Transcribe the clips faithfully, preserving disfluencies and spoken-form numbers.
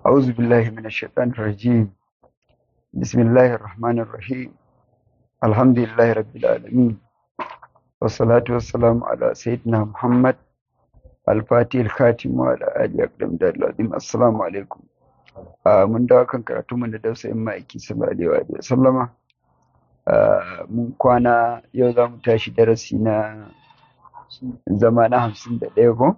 أعوذ بالله من الشيطان الرجيم. بسم الله الرحمن الرحيم. الحمد لله رب العالمين، والصلاة والسلام على سيدنا محمد الفاتح الخاتم وعلى آله أقدم دار العظيم. السلام عليكم. آه من دا كان كراتو من دا دوسة إما إكي صلى الله عليه وسلم. آه من كوانا يوضا متاشي درسينا زمانا همسين دا ديغو.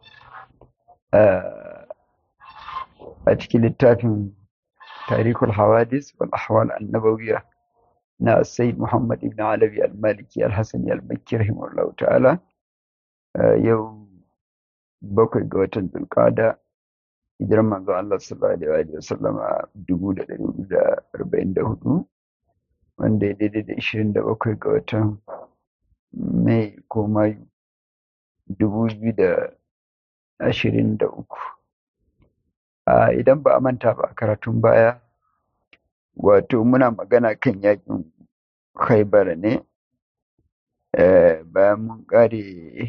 آه أتكي للتافن تاريخ الحوادث والأحوال النبوية na Sayyid Muhammad ibn Alawi al-Maliki al-Hassani al-Makki rahimahullahu ta'ala. Yau bakwai ga watan Zulqa'ada, hijiran manzo Allah sallallahu alaihi wa sallam dubu da ɗari hudu da arba'in da hudu, wanda ya daidai da ishirin da bakwai ga watan Mai ko Mayu dubu biyu da ashirin da uku. Idan ba a manta ba a karatun baya, wato muna magana kan yakin Khaibar ne, bayan mun kare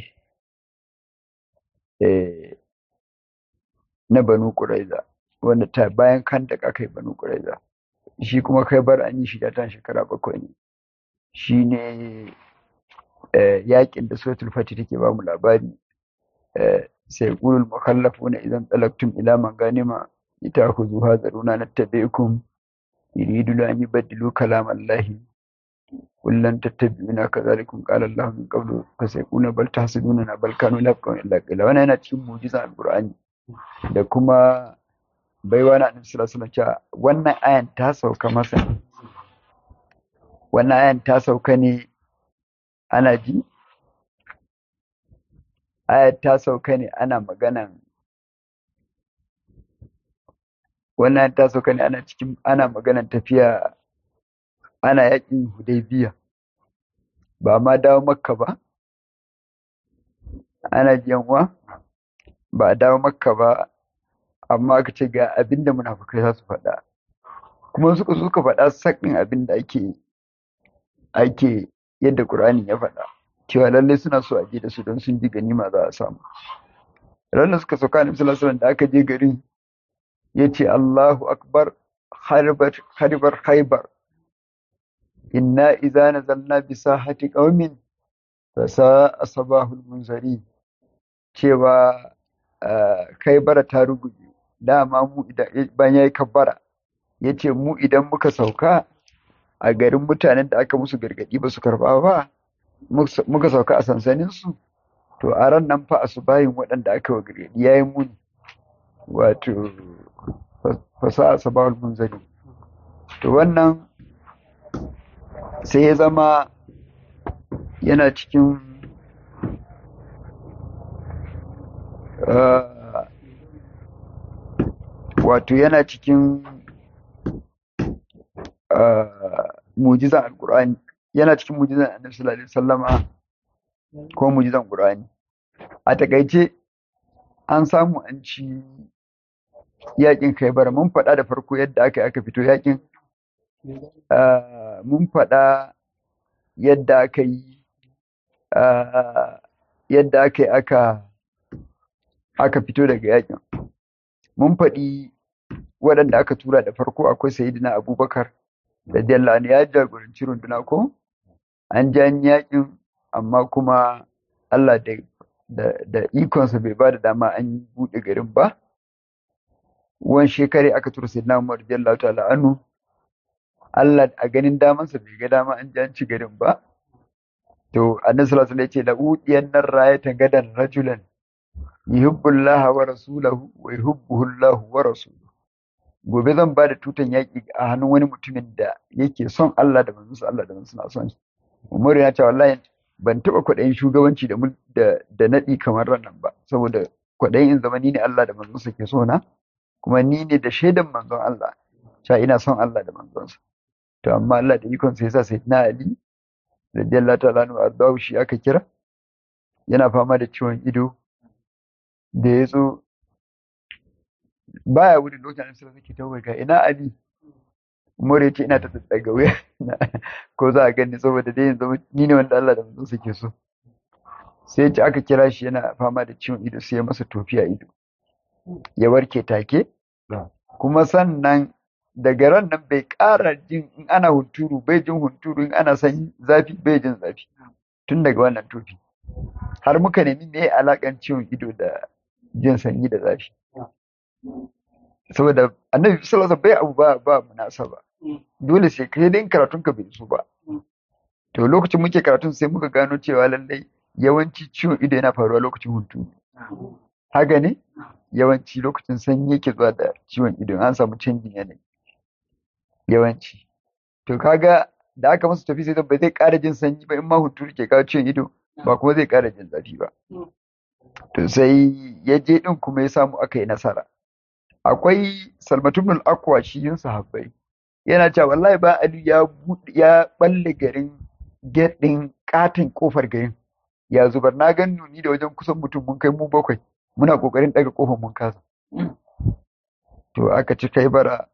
na Banu Quraiza, wanda ta bayan Khandaq aka yi Banu Quraiza. Shi kuma Khaibar an yi shi da tan shekara bakwai ne. Shi ne yakin da Suratul Fatih take ba mu labari. Sai qulul mukhallafuna idan talaqtum ila maganima itakhudhuha zaruna nattabi'ukum يريد أن يبدلوا كلام الله قل لن تتبعونا كذلكم قال الله من قبل فسيقولون بل تحسدوننا بل كانوا لا يفقهون إلا قليلا. wannan yana cikin mu'jizan Alqur'ani da kuma baiwa na Annabi sallallahu alaihi wasallam cewa wannan ayan ta sauka masa wannan ayan ta sauka ne ana ji ayan ta sauka ne ana maganan wannan ta sauka ne ana cikin ana maganar tafiya ana yakin Hudaybiya, ba ma dawo Makka ba, ana jiyanwa ba dawo Makka ba, amma aka ce ga abinda munafukai za su faɗa, kuma suka suka faɗa sakin abinda ake ake yadda Qur'ani ya faɗa cewa lalle suna so a je da su don sun ji ganima za a samu. Ranar suka sauka Annabi sallallahu alaihi wasallam da aka je garin yace Allahu akbar harbar harbar khaybar inna idza nazalna bi sahati qaumin fa sa'a sabahul munzari, cewa Khaybar ta ruguje. Dama mu idan bayan yayi kabbara yace mu idan muka sauka a garin mutanen da aka musu gargadi ba su karba ba, muka sauka a sansanin su, to a ran nan fa asubahin waɗanda aka wa gargadi yayi muni, wato fasaha sabahul munzari. To wannan sai ya zama yana cikin uh, wato yana cikin uh, mujizan alqur'ani, yana cikin mujizan Annabi sallallahu alaihi wasallama ko mujizan Qur'ani. A takaice an samu an ci yakin Khaibar. Mun faɗa da farko yadda aka aka fito yakin, mun faɗa yadda aka yi yadda aka yi aka aka fito daga yakin. Mun faɗi waɗanda aka tura da farko. Akwai Sayyidina Abubakar radiyallahu anhu, ya jagoranci runduna ko an ja yakin, amma kuma Allah da da ikonsa bai ba da dama an buɗe garin ba. Wani shekare aka tura Sayyidina Umar radiyallahu ta'ala anhu, Allah a ganin damansa bai ga dama an ji an ci garin ba. To Annabi sallallahu alaihi wasallam ya ce la udiyannar rayatan gadan rajulan yuhibbullaha wa rasulahu wa yuhibbuhu Allahu wa rasuluhu. Gobe zan ba da tutan yaƙi a hannun wani mutumin da yake son Allah da manzonsa, Allah da manzonsa na son shi. Umar ya ce wallahi ban taɓa kwaɗayin shugabanci da da, da naɗi kamar ranan ba, saboda kwaɗayin in zama ni ne Allah da manzonsa ke so na, kuma ni ne da shaidan manzon Allah cewa ina son Allah da manzonsa. To amma Allah da ikon sai yasa Sayyidina Ali radiyallahu ta'ala anhu ardahu shi aka kira, yana fama da ciwon ido, da ya zo baya wurin lokacin sai suke tawaye ga ina Ali. Umar ya ce ina ta tsaga wuya ko za a gani, saboda dai yanzu ni ne wanda Allah da manzonsa ke so. Sai ya ce aka kira shi yana fama da ciwon ido, sai ya masa tofi a ido, ya warke take. kuma sannan daga ran nan bai ƙara jin in ana hunturu bai jin hunturu in ana sanyi zafi bai jin zafi tun daga wannan tofi har muka nemi me alakan ciwon ido da jin sanyi da zafi saboda annabi sallallahu alaihi bai abu ba ba munasaba dole sai kai dai karatun ka bai so ba to lokacin muke karatun sai muka gano cewa lallai yawanci ciwon ido yana faruwa lokacin hunturu haka ne yawanci lokacin sanyi yake zuwa da ciwon ido an samu canjin yanayi yawanci to kaga da aka masa tafi sai ba zai ƙara jin sanyi ba in ma hunturu ke kawo ciwon ido ba kuma zai ƙara jin zafi ba to sai ya je din kuma ya samu aka yi nasara akwai Salmatu ibn al-Aqwa shi yin sahabbai yana cewa wallahi ba Ali ya ya balle garin gate din katin kofar garin ya zubar na gan ni da wajen kusan mutum mun kai mu bakwai muna kokarin daga kofar mun kasa to aka ci kai bara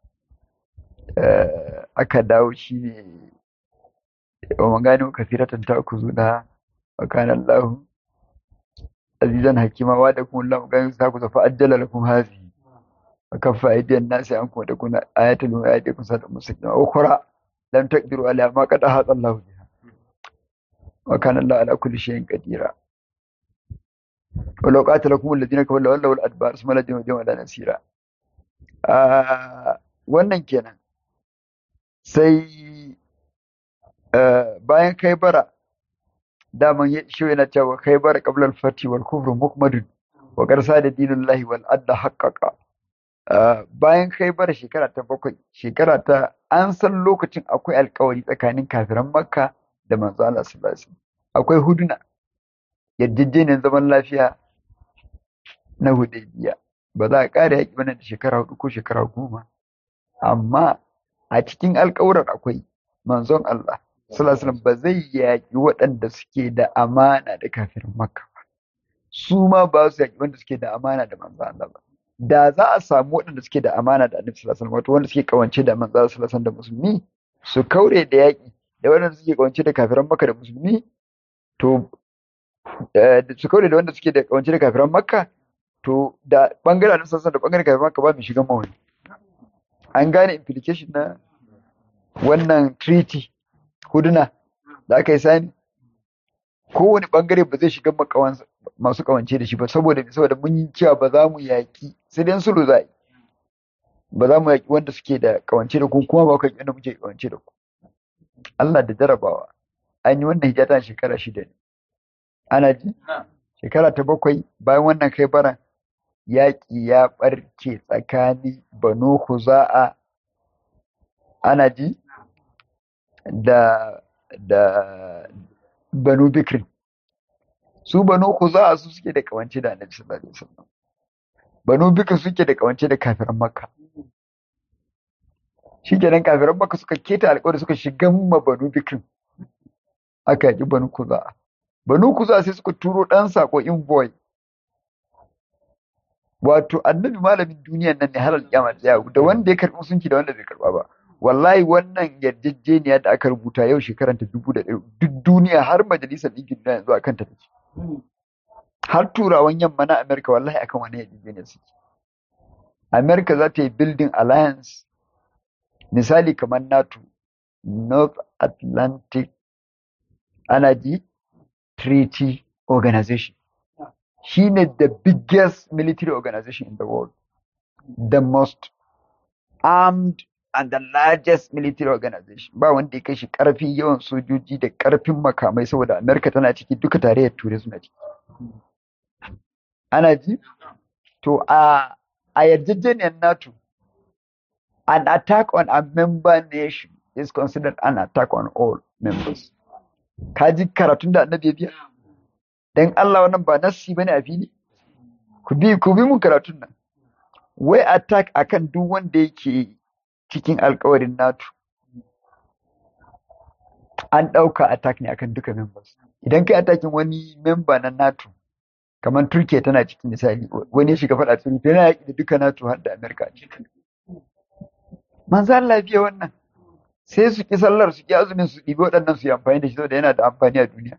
aka dawo shi ne wa magani kafiratan ta ku zuna wa kana Allah azizan hakima wa da kun Allah ganin sa ku zafa ajjala lakum hazi wa kaffa aydiyan nasi ankum da kun ayatul wa aydikum sada muslimin wa ukhra lam taqdiru ala ma qad ahata Allah biha wa kana Allah ala kulli shay'in qadira wa law qatalakum alladhina kafaru wallahu al-adbar isma ladin wa jama'a nasira wannan kenan sai bayan kai bara daman shi yana cewa kai bara qabla al-fati wal kufru mukmadun wa qarsa da dinullahi wal adda haqqaqa bayan kai bara shekara ta bakwai shekara ta an san lokacin akwai alkawari tsakanin kafiran makka da manzo Allah sallallahu alaihi wasallam akwai huduna yarjejeniyar zaman lafiya na hudaybiya ba za a ƙara yaƙi bane da shekara hudu ko shekara goma amma a cikin alƙawuran akwai manzon Allah sallallahu alaihi wasallam ba zai yaƙi waɗanda suke da amana da kafirin Makka ba su ma ba su yaƙi wanda suke da amana da manzon Allah ba da za a samu waɗanda suke da amana da Annabi sallallahu alaihi wasallam wato wanda suke kawance da manzon Allah sallallahu alaihi wasallam da musulmi su kaure da yaƙi da waɗanda suke kawance da kafiran Makka da musulmi to su kaure da wanda suke da kawance da kafiran Makka to da bangaren Annabi sallallahu alaihi wasallam da bangaren kafiran Makka ba mu shigan mawani an gane implication na wannan treaty huduna da aka yi sani kowane bangare ba zai shiga masu kawance da shi ba saboda saboda mun yi cewa ba za mu yaki sai dai sulhu za ba za mu yaki wanda suke da kawance da ku kuma ba ku yaki wanda muke kawance da ku Allah da jarabawa an yi wannan hijata shekara shida ne ana ji shekara ta bakwai bayan wannan kai baran yaƙi ya ɓarke tsakanin Banu Khuza'a ana ji da da Banu Bikr su Banu Khuza'a su suke da kawance da Annabi sallallahu alaihi wasallam Banu Bikr suke da kawance da kafiran Makka shikenan kafiran Makka suka keta alƙawari suka shiga ma Banu Bikr aka yi Banu Khuza'a Banu Khuza'a sai suka turo ɗan sako envoy wato annabi malamin duniyan nan ne har alƙiyama ta yau da wanda ya karɓi musunci da wanda bai karɓa ba wallahi wannan yarjejeniya da aka rubuta yau shekaran ta dubu da ɗaya duk duniya har majalisar ɗinkin duniya yanzu akan ta take har turawan yamma na Amerika wallahi akan wani yarjejeniya suke Amerika za ta yi building alliance misali kamar NATO North Atlantic Energy Treaty Organization shine the biggest military organization in the world, the most armed and the largest military organization. Ba wanda ya kai shi ƙarfi yawan sojoji da ƙarfin makamai saboda Amerika tana ciki duka tarayyar Turai suna ciki. Ana ji? To a a yarjejeniyar NATO, an attack on a member nation is considered an attack on all members. Ka ji karatun da annabi ya biya? Dan Allah wannan ba nassi bane a fili ku bi ku bi mun karatun nan wai attack akan duk wanda yake cikin alƙawarin NATO an ɗauka attack ne akan duka members idan kai attacking wani member na NATO kamar Turkiya tana cikin misali wani ya shiga faɗa tsiri tana yaƙi da duka NATO har da America a cikin manzo Allah biya wannan sai su ki sallar su ki azumin su ɗibi waɗannan su yi amfani da shi saboda yana da amfani a duniya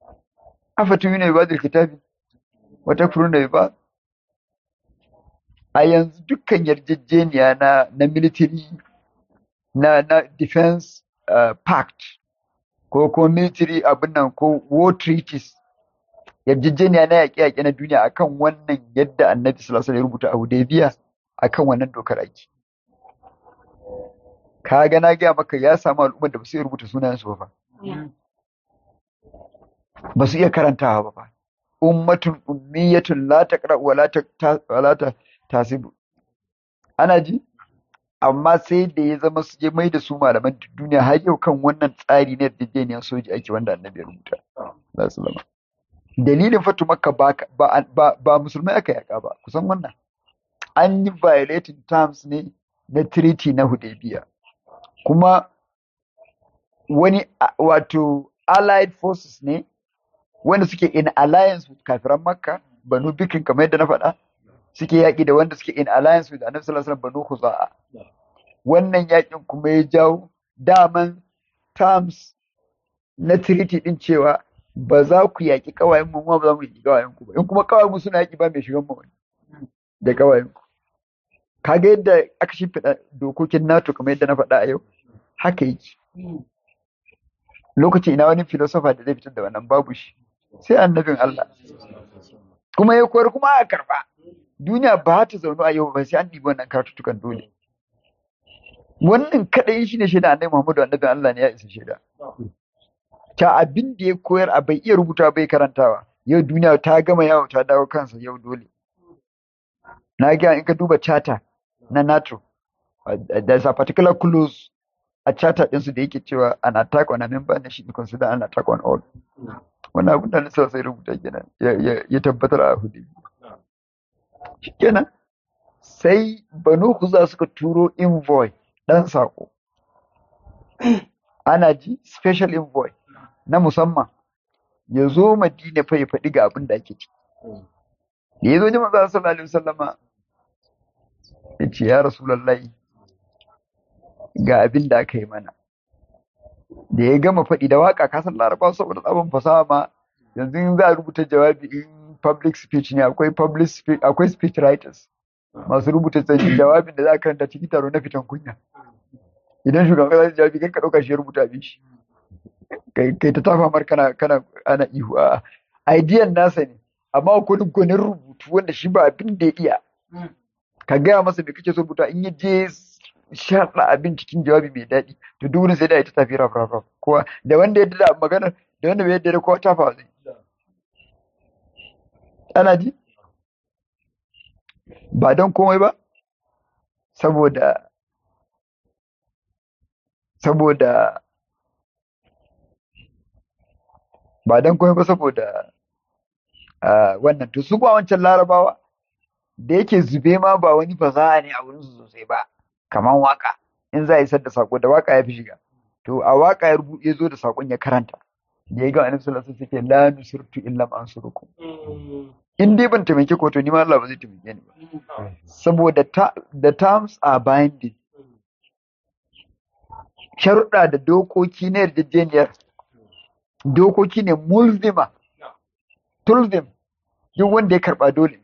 afatun yi na ibadar kitabi wata furu na ibad a yanzu dukkan yarjejeniya na na military na na defense uh, pact ko ko military abin nan ko war treaties yarjejeniya na yaƙe-yaƙe na duniya akan wannan yadda annabi sallallahu alaihi wasallam ya rubuta a Hudaybiya akan wannan dokar ake. Ka ga na gaya maka ya samu al'ummar da ba su iya rubuta sunayensu ba fa. Ba su iya karantawa ba fa. Ummatun ummiyatun la taqra wa la ta wa la ta tasibu. Ana ji? Amma sai da ya zama su je mai da su malaman duniya har yau kan wannan tsari na yarjejeniyar soji ake wanda annabi ya rubuta. Sallallahu alaihi dalilin fatu makka ba, ba, ba, ba musulmai aka yaka ba kusan wannan an yi violating terms ne na treaty na Hudaybiya kuma wani wato allied forces ne wanda suke in alliance with kafiran makka banu bikin kamar yadda na faɗa suke yaƙi da wanda suke in alliance with annabi sallallahu alaihi wasallam banu khuza'a wannan yaƙin kuma ya jawo daman terms na treaty din cewa ba za ku yaƙi ƙawayen mu ba za mu yaƙi ƙawayen ku ba in kuma ƙawayen mu suna yaƙi ba mai shigan mu da ƙawayen ku kaga yadda aka shimfiɗa dokokin NATO kamar yadda na faɗa a yau haka yake lokaci ina wani filosofa da zai fitar da wannan babu shi sai annabin Allah kuma ya koyar kuma a karɓa duniya ba ta zaunu a yau ba sai an ɗibi wannan kartutukan dole wannan kaɗai shi ne shaida annabi Muhammadu annabin Allah ne ya isa shaida ta abin da ya koyar a bai iya rubuta bai karantawa yau duniya ta gama yawo ta dawo kansa yau dole na ga in ka duba charter na NATO there's a particular clause a charter ɗinsu da yake cewa an attack on a member nation consider an attack on all wannan abin da nasa sai rubuta kenan ya tabbatar a hudu kenan sai banu kuza suka turo envoy dan sako ana ji special envoy na musamman ya zo Madina fa ya faɗi ga abin da ake ciki. Da ya zo ji manzo sallallahu alaihi wasallama ya ce ya Rasulullahi ga abin da aka yi mana. Da ya gama faɗi da waka ka san Larabawa saboda tsabon fasaha ma yanzu in za a rubuta jawabi in public speech ne akwai public speech akwai speech writers masu rubuta jawabin da za a karanta cikin taro na fitan kunya. Idan shugaban kasa zai jawabi kai ka ɗauka shi ya rubuta abin shi. kai ta tafa mar kana kana ana ihu a idean nasa ne amma akwai gwanin rubutu wanda shi ba abin da ya iya ka gaya masa me kake so rubuta in ya je shaɗa abin cikin jawabi mai daɗi to duk wani sai da ya ta tafi raf raf raf kowa da wanda ya da maganar da wanda bai yadda da kowa tafa zai ana ji ba don komai ba saboda saboda ba don komai ba saboda wannan to su ba wancan larabawa da yake zube ma ba wani fasaha ne a wurin su sosai ba kaman waka in za a isar da sako da waka ya fi shiga to a waka ya rubuce zo da sakon ya karanta da ya ga annabi sallallahu alaihi wasallam la nusirtu illa ma ansurukum in dai ban taimake ko to ni ma Allah ba zai taimake ni ba saboda the terms are binding sharuɗa da dokoki na yarjejeniyar dokoki ne mulzima tulzim duk wanda ya karba dole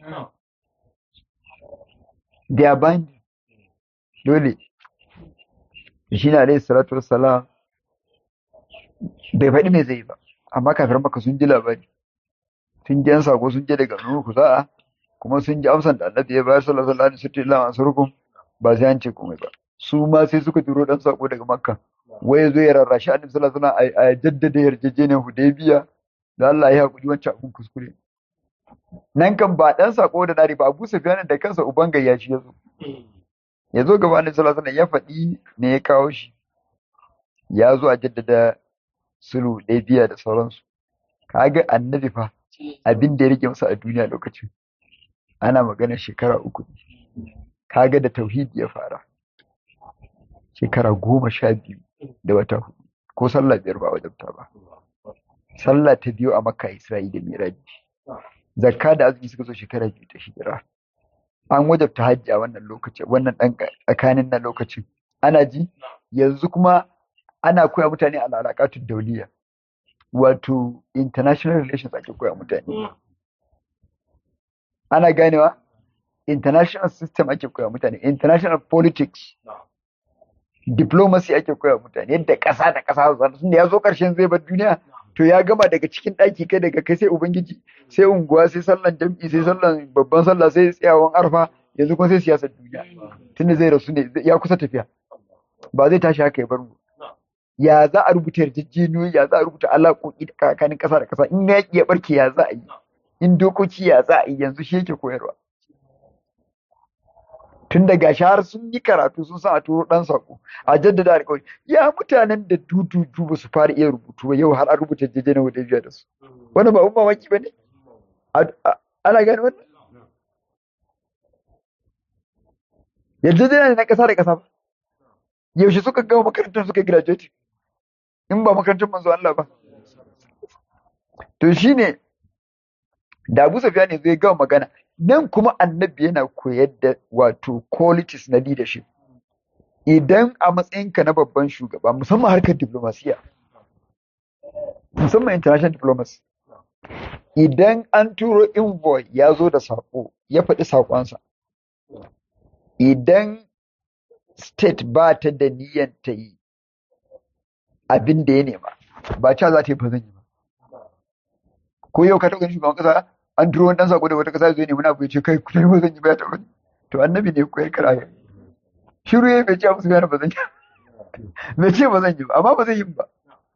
they are binding dole shi na alaihi salatu wassalam bai faɗi me zai ba amma kafin maka sun ji labari sun ji yan sako sun je daga nuru kusa'a kuma sun ji amsan da annabi ya bayar sallallahu alaihi wasallam ansurukum ba sai an ce komai ba su ma sai suka turo dan sako daga makka wai zo ya rarrashi annabi sallallahu alaihi wasallam a jaddada yarjejeniyar hudaybiya da Allah ya hakuri wancan abun kuskure nan kan ba dan sako da nari ba Abu Sufyan da kansa uban gayya shi yazo ya zo gaba annabi sallallahu alaihi wasallam ya faɗi ne ya kawo shi ya zo a jaddada sulhu hudaybiya da sauransu kaga annabi fa abin da ya rike masa a duniya lokacin ana magana shekara uku kaga da tauhidi ya fara shekara goma sha biyu da wata hudu ko sallah biyar ba wajabta ba sallah ta biyu a makka isra'ila miraji zakka da azumi suka zo shekara biyu ta hijira an wajabta hajji a wannan lokacin wannan dan tsakanin na lokacin ana ji yanzu kuma ana koya mutane al'alaƙatun dauliya wato international relations ake koya mutane ana ganewa international system ake koya mutane, international politics, diplomacy ake koya mutane, yadda ƙasa da ƙasa za su ya zo ƙarshen zai bar duniya, to ya gama daga cikin ɗaki kai daga kai sai ubangiji, sai unguwa, sai sallan jam'i, sai sallan babban sallah, sai tsayawan arfa, yanzu kuma sai siyasar duniya. Tunda zai rasu ne, ya kusa tafiya, ba zai tashi haka ya bar mu. Ya za a rubuta yarjejeniyoyi, ya za a rubuta alaƙoƙi tsakanin ƙasa da ƙasa, in yaƙi ya ɓarke ya za a yi, in dokoki ya za a yi, yanzu shi yake koyarwa. Tun daga har sun yi karatu sun san a turo ɗan saƙo a jaddada alƙawari. Ya mutanen da dudu ba su fara iya rubutu ba yau har an rubuta yarjejeniyar Hudaybiya da su. Wani ba umma mamaki ba ne? Ana gane wannan? Yarjejeniya ne na ƙasa da ƙasa ba. Yaushe suka gama makarantar suka graduate? In ba makarantar manzo Allah ba. To shine da Abu Sufyan ne zai gama magana. Nan kuma annabi yana koyar da wato qualities na leadership. Idan a matsayinka na babban shugaba, musamman harkar diplomasiya, musamman international diplomacy, idan an turo envoy ya zo da saƙo, ya faɗi saƙonsa, idan state ba ta da niyyar ta yi abin da ya nema, ba ca za ta yi ba zan yi ba. Ko yau ka taɓa ganin shugaban ƙasa an turo wani ɗan saƙo da wata ƙasa zai nemi na abu ya ce kai kuɗi ba zan yi ba ya taɓa. To annabi ne koyar kara. Shiru ya bai ce musu gane ba zan yi bai ce ba zan yi ba, amma ba zan yi ba.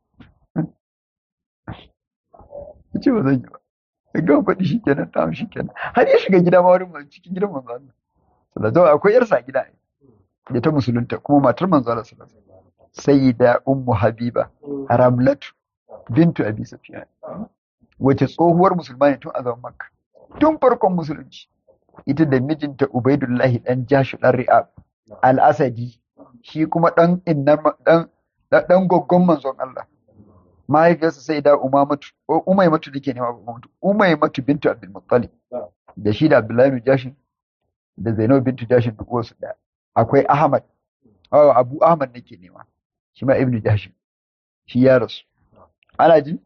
Ya ce ba zan yi ba. Ya gama faɗi shi kenan, ta shi kenan. Har ya shiga gida ma wurin cikin gidan manzo Allah. Sallallahu akwai yarsa a gida da ta musulunta kuma matar manzo Allah sallallahu alaihi wasallam. Sayyida Ummu Habiba Ramlatu bintu Abi Sufyan. Wace tsohuwar musulma ne tun a zaman Makka. Tun farkon musulunci. Ita da mijinta Ubaidullahi dan Jashu dan Ri'ab al-Asadi, shi kuma dan inna dan dan goggon manzon Allah. Mahaifiyarsa sai da Umamatu, Umaymatu dake ne ma Umamatu, Umaymatu bintu Abdul Muttalib. Da shi da Abdullahi bin Jashin da Zainab bintu Jashin duk wasu da. Akwai Ahmad, oh, Abu Ahmad nake nema. Shi ma Ibn Jashin. Shi ya rasu. Ana ji?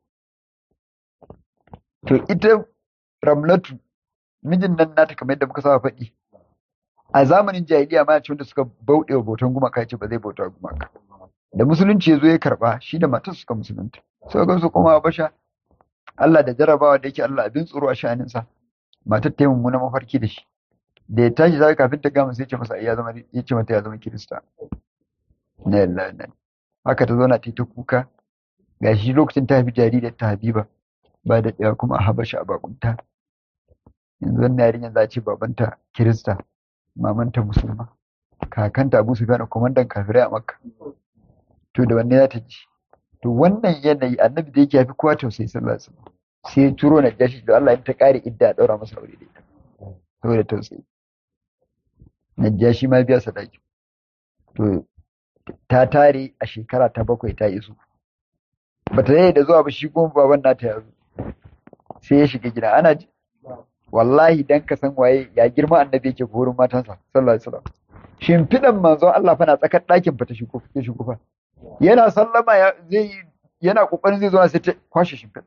To ita Ramlatu mijin nan nata kamar yadda muka saba faɗi. A zamanin jahiliya ma ce wanda suka bauɗe wa bautan gumaka ya ce ba zai bauta gumaka. Da musulunci ya zo ya karɓa shi da matar suka musulunta. Suka ga su kuma Habasha. Allah da jarabawa da yake Allah abin tsoro a sha'aninsa. Matar ta yi mummunan mafarki da shi. Da ya tashi zai kafin ta gama sai ce masa ya zama ya ce mata ya zama Kirista. Na yalla nan. Haka ta zauna ta yi ta kuka. Gashi lokacin ta haifi jaririyar ta Habiba. Ba da ɗaya kuma a Habasha a bakunta. Yanzu wannan yarinyar za a ce babanta Kirista, mamanta Musulma, kakanta Abu Sufyan komandan kafirai a Makka. To da wanne za ta ji? To wannan yanayi annabi da yake yafi kowa tausayi sallallahu alaihi wasallam. Sai ya turo Najashi da Allah in ta kare idda a daura masa aure da ita. Saboda tausayi. Najashi ma biya sadaki. To ta tare a shekara ta bakwai ta iso. Bata yi da zuwa ba shi kuma baban nata ya zo. Sai ya shiga gida ana ji. Wallahi dan ka san waye ya girma annabi yake gurin matansa sallallahu alaihi wasallam. Shimfidan manzon Allah fa na tsakar ɗakin fa ta shigo ya shigo fa. Yana sallama ya zai yana kokarin zai zo sai ta kwashe shimfida.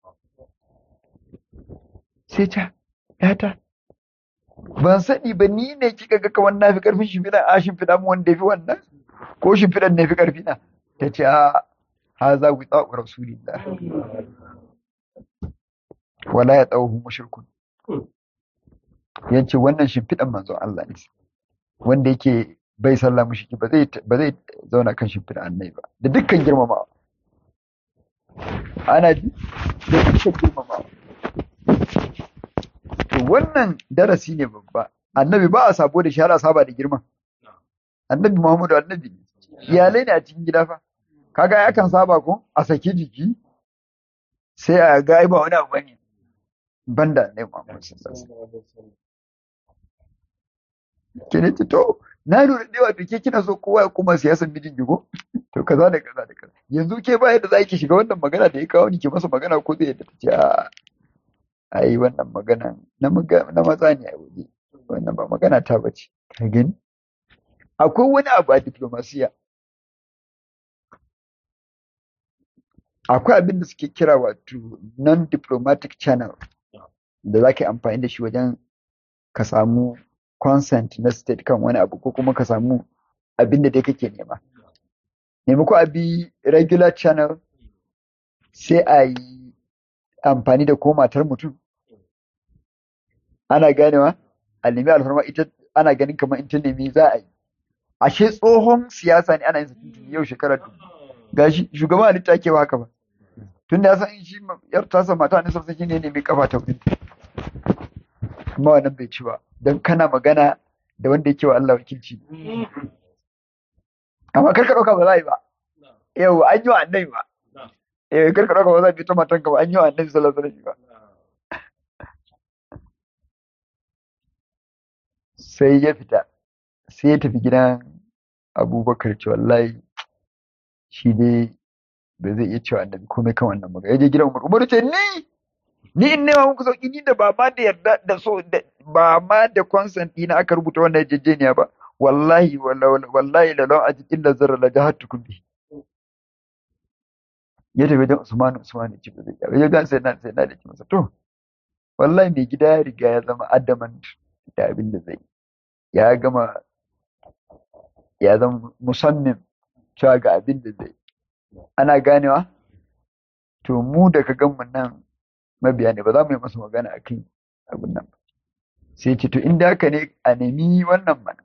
Sai ta yata ban sani ba ni ne kika ga kawan na fi karfin shimfidan a shimfida mu wanda yafi wannan ko shimfidan ne fi karfi na tace a haza wita rasulillah wala ya tsawo mushrikun. Yace wannan shimfiɗan manzon Allah ne wanda yake bai sallah mushiki ba zai ba zai zauna kan shimfiɗan annabi ba da dukkan girmamawa. Ana ji da dukkan girmamawa. To wannan darasi ne babba. Annabi ba a sabo da shi har a saba da girman. Annabi Muhammadu annabi ne. Iyalai ne a cikin gida fa. Kaga ya kan saba ko a saki jiki sai a ga ba wani abu bane. Banda ne Muhammad sallallahu alaihi wasallam. Kene ce to na lura da wato ke kina so kowa ya kuma siyasar mijin gigo to kaza da kaza da kaza yanzu ke ba yadda za ki shiga wannan magana da ya kawo ni ke masa magana ko zai yadda ta ce a ai wannan magana na na maza ne a waje wannan ba magana ta bace ka gani akwai wani abu a diplomasiya akwai abin da suke kira wato non diplomatic channel da za ka yi amfani da shi wajen ka samu consent na state kan wani abu ko kuma ka samu abin da dai kake nema. Nemi ko a bi regular channel sai a yi amfani da ko matar mutum. Ana ganewa? A nemi alfarma ita ana ganin kamar in ta nemi za a yi. Ashe tsohon siyasa ne ana yin sa tuntuni yau shekara dubu. Gashi shugaban halitta ake haka ba. Tunda ya san shi yar tasa mata ne sarsa shi ne nemi kafa ta wurin. Amma wannan bai ci ba. Don kana magana da wanda yake wa Allah wakilci. Amma kar ka ɗauka ba za a yi ba. Yau an yi wa annabi ba. Eh kar ka ɗauka ba za a bi ta matanka ba an yi wa annabi sallallahu alaihi wasallam ba. Sai ya fita. Sai ya tafi gidan Abubakar ce wallahi shi dai bai zai iya cewa annabi komai kan wannan magana. Ya je gidan Umar. Umar ce ni ni in nema muku sauki ni da ba ma da yarda da so ba ma da consent ɗina aka rubuta wannan yarjejeniya ba. Wallahi wallahi la law ajid illa zarra la jahatukum bi. Ya tafi wajen Usman Usman ce ba zai iya. Ya ga sai na sai na da masa to wallahi mai gida ya riga ya zama adamant da abin da zai ya gama ya zama musammin cewa ga abin da zai ana ganewa to mu da ka gan mu nan mabiya ne ba za mu yi masa magana a kan abin nan ba sai ce to inda haka ne a nemi wannan mana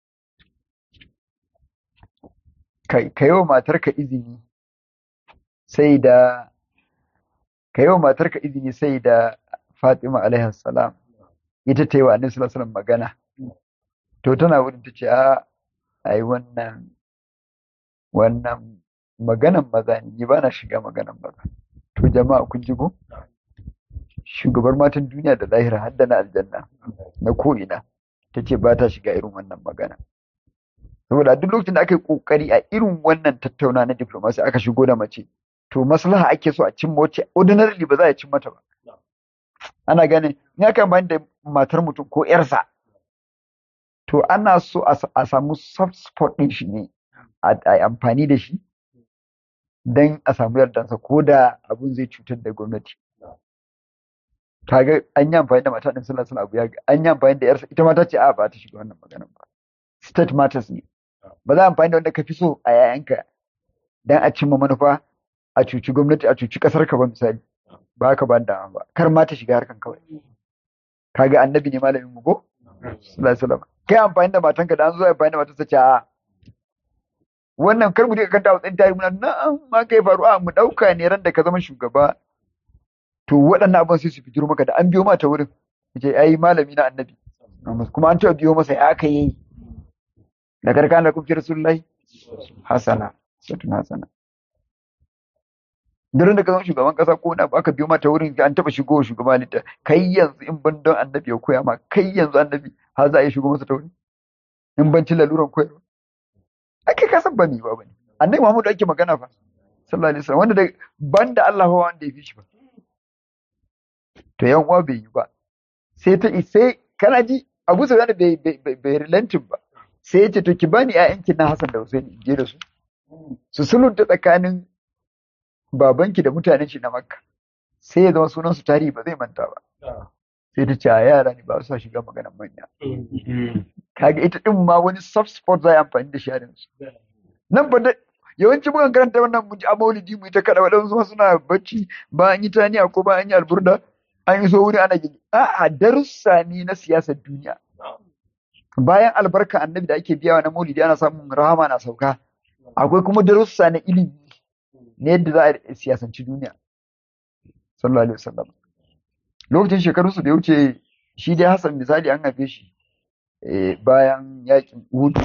ka yi wa matarka izini sai da ka yi wa matarka izini sai da Fatima alaihi salam ita ta yi wa Annabi sallallahu alaihi wasallam magana to tana wurin ta ce a ai wannan wannan maganan maza ne ni ba na shiga maganan maza to jama'a kun ji ko shugabar matan duniya da lahira har da na aljanna na ko'ina ta ce ba ta shiga irin wannan magana saboda duk lokacin da aka yi kokari a irin wannan tattauna na diplomasi aka shigo da mace to maslaha ake so a cimma wacce ordinarily ba za a cin mata ba ana gane in aka amfani da matar mutum ko yarsa to ana so a samu soft spot din shi ne a amfani da shi don a samu yardansa ko da abun zai cutar da gwamnati kaga an yi amfani da mata din sallallahu alaihi abu ya an yi amfani da yarsa ita ma ta ce a ba ta shiga wannan maganar ba state matters ne ba za a amfani da wanda ka fi so a yayanka dan a cimma manufa a cuci gwamnati a cuci kasar ka ba misali ba haka ba da ba kar ma ta shiga harkan kawai kaga annabi ne malamin mu ko sallallahu alaihi wasallam kai amfani da matanka da an zo amfani da matarsa ce a wannan kar mu je kanta a tsayin tarihi muna na'am ma kai faru a mu dauka ne ran da ka zama shugaba to waɗannan abin sai su fitiro maka da an biyo mata wurin ce ai malami na annabi kuma an taɓa biyo masa ya aka yi da karkana kun fi rasulullahi hasana satun hasana Durin da ka zama shugaban kasa ko na aka biyo mata wurin an taɓa shigo shugaban halitta kai yanzu in ban don annabi ya koya ma kai yanzu annabi har za a yi shigo masa ta wurin in ban ci laluran koyarwa ake kasan ba mi ba bane annabi Muhammadu ake magana fa sallallahu alaihi wasallam wanda da banda Allah ba wanda ya fi shi ba to yan uwa bai yi ba sai ta sai kana ji Abu Sufyan bai bai bai relenting ba sai ya ce to ki bani ƴaƴanki na Hassan da Hussein in je da su su sulunta tsakanin babanki da mutanen shi na Makka sai ya zama sunan su tarihi ba zai manta ba sai ta ce a yara ne ba su shiga maganar manya kaga ita din ma wani soft spot za a yi amfani da shi a yanzu nan ba da yawanci mukan karanta wannan mu ji a maulidi mu yi ta kada waɗansu suna bacci ba an yi taniya ko ba an yi alburda an yi so wuri ana gini a'a darussa ne na siyasar duniya bayan albarka annabi da ake biyawa na maulidi ana samun rahama na sauka akwai kuma darussa na ilimi ne yadda za a siyasanci duniya sallallahu alaihi wasallam lokacin shekarun su da ya wuce shi dai Hassan misali an haife shi bayan yakin Uhud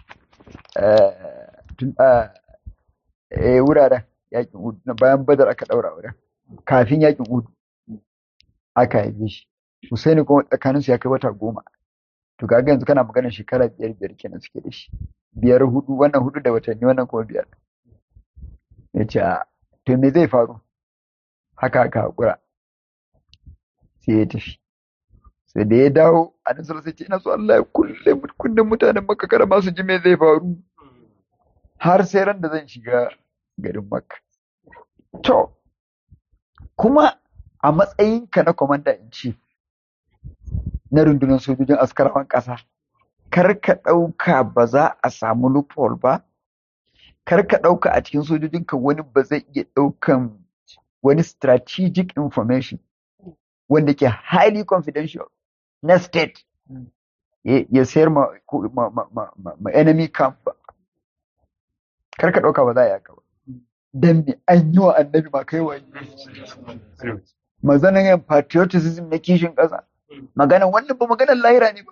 tun a wuraren yakin Uhud bayan Badar aka daura wurin kafin yakin Uhud aka haife shi Husaini kuma tsakanin su ya kai wata goma to kaga yanzu kana maganar shekara biyar biyar kenan suke da shi biyar hudu wannan hudu da watanni wannan kuma biyar ya ce a to me zai faru haka haka hakura sai ya tafi sai da ya dawo a nasarar sai ce ina so Allah ya kulle kunnen mutanen Makka kada ma su ji me zai faru har sai ran da zan shiga garin Makka to kuma a matsayinka na commander in chief na rundunar sojojin askarawan ƙasa. Kar ka ɗauka ba za a samu loophole ba, kar ka ɗauka a cikin sojojinka wani ba zai iya ɗaukan wani strategic information wanda ke highly confidential na state ya sayar ma, ma, ma, ma, ma, ma enemy camp ba. Kar ka ɗauka ba za a yi haka ba. Dan me an yi wa annabi ma kai wani. Maganan yan patriotism na kishin ƙasa. Maganan wannan ba maganan lahira ne ba.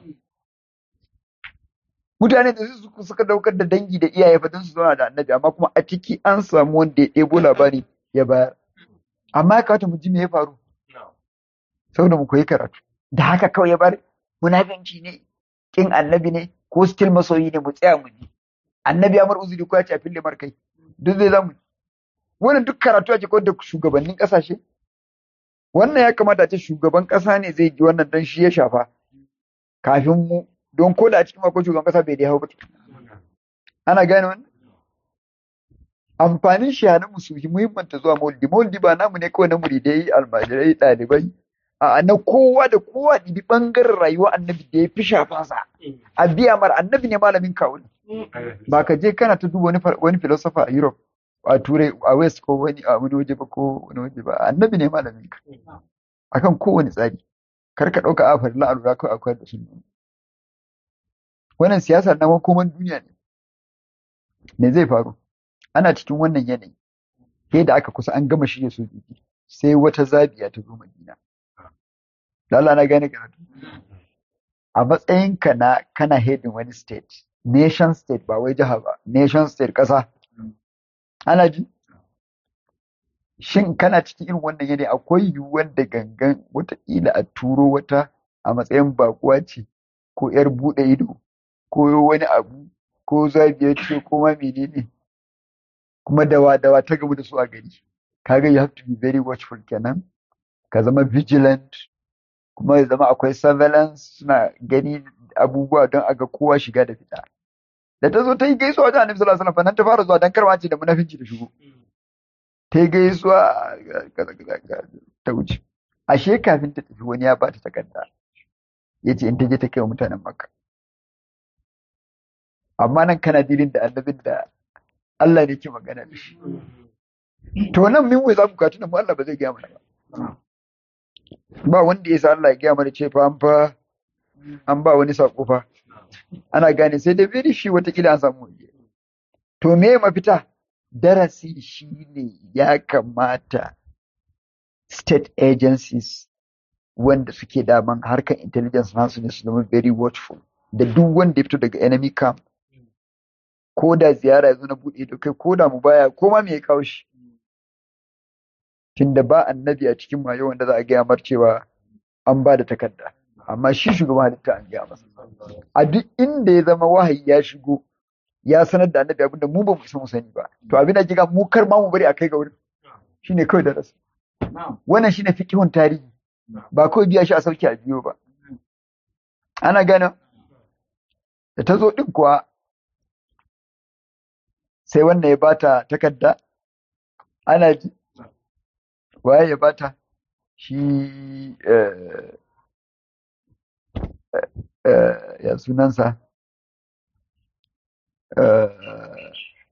Mutane da su suka daukar da dangi da iyaye fa don su zauna da annabi, amma kuma a ciki an samu wanda ya ɗebo labari ya bayar. Amma ya kamata mu ji me ya faru. Saboda mu koyi karatu. Da haka kawai ya bar munafinci ne, kin annabi ne, ko still masoyi ne, mu tsaya mu ji. Annabi ya mar uzuri ko ya ce a fille mar kai. Duk zai zamu. Wannan duk karatu a cikin da shugabannin kasashe. Wannan ya kamata a ce shugaban kasa ne zai ji wannan dan shi ya shafa. Kafin mu, don ko da a cikin akwai shugaban kasa bai da hau ba. Ana gane wannan? Amfanin shahadan musulmi muhimmanta zuwa maulidi. Maulidi ba namu ne kawai na muridai, almajirai, ɗalibai. A na kowa da kowa ɗibi ɓangaren rayuwa annabi da ya fi shafansa. A biya mara annabi ne malamin kawun. Ba ka je kana ta duba wani wani philosopher a Europe, a Turai, a West ko wani a wani waje ba ko wani waje ba. Annabi ne malamin ka. Akan kowane tsari. Kar ka ɗauka a farilla a lura kawai akwai da sunna. Wannan siyasar na makoman duniya ne. Me zai faru? Ana cikin wannan yanayi. Sai da aka kusa an gama shirya sojoji. Sai wata zabiya ta zo Madina. Allah na gane karatu. A matsayinka na kana heading wani state, nation state ba wai jiha ba, nation state ƙasa. Ana ji? Shin kana cikin irin wannan yanayi akwai yiwuwar da gangan wataƙila a turo wata a matsayin baƙuwa ce ko ‘yar buɗe ido ko wani abu ko zabiya ce ko ma menene kuma dawa dawa ta gamu da su a gari. Kaga you have to be very watchful kenan, ka zama vigilant, kuma ya zama akwai surveillance suna gani abubuwa don a ga kowa shiga da fita. Da ta zo ta yi gaisuwa wajen annabi sallallahu alaihi wasallam nan ta fara zuwa dan karma ce da munafinci da shigo. Ta yi gaisuwa ta wuce. Ashe kafin ta tafi wani ya bata takarda. Ya ce in ta je ta kai wa mutanen Makka. Amma nan kana dilin da annabin da Allah ne ke magana da shi. To nan min wai za mu katuna mu Allah ba zai gaya mana ba. Ba wanda ya sa Allah ya gaya mana ce fa an fa an ba wani sako fa. Ana gane sai da biri shi watakila an samu waje. To me mafita? Darasi shi ne ya kamata state agencies wanda suke daman harkar intelligence nasu ne su zama very watchful da duk wanda ya fito daga enemy camp, ko da ziyara ya zo na buɗe da kai, ko da mu baya, ko ma me ya kawo shi. Tunda ba annabi a cikin mayo wanda za a gaya mar cewa an ba da takarda, amma shi shugaban halitta an gaya masa. A duk inda ya zama wahayi ya shigo ya sanar da annabi abinda mu ba mu isa mu sani ba, to abin da kiga mu kar ma mu bari a kai ga wurin, shine kawai darasi. Wannan shine fiqhun tarihi, ba kawai biya shi a sauki a biyo ba. Ana gane da ta zo din kuwa sai wannan ya bata takarda. Ana ji waye ya bata? Shi eh, eh, ya sunansa eh,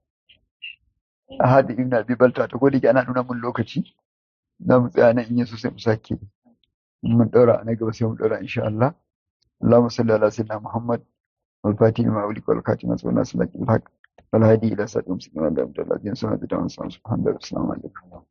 Ahad ibn Abi Balta. Ta gode ki ana nuna mun lokaci, za mu tsaya nan in yaso sai mu sake mun daura na gaba sai mu daura insha Allah. Allahumma salli ala sayyidina Muhammad wal fatih ma ulik wal khatim sallallahu alaihi wa sallam wal hadi ila siratil mustaqim wa ala alihi wa sahbihi wa sallam. Assalamu alaikum.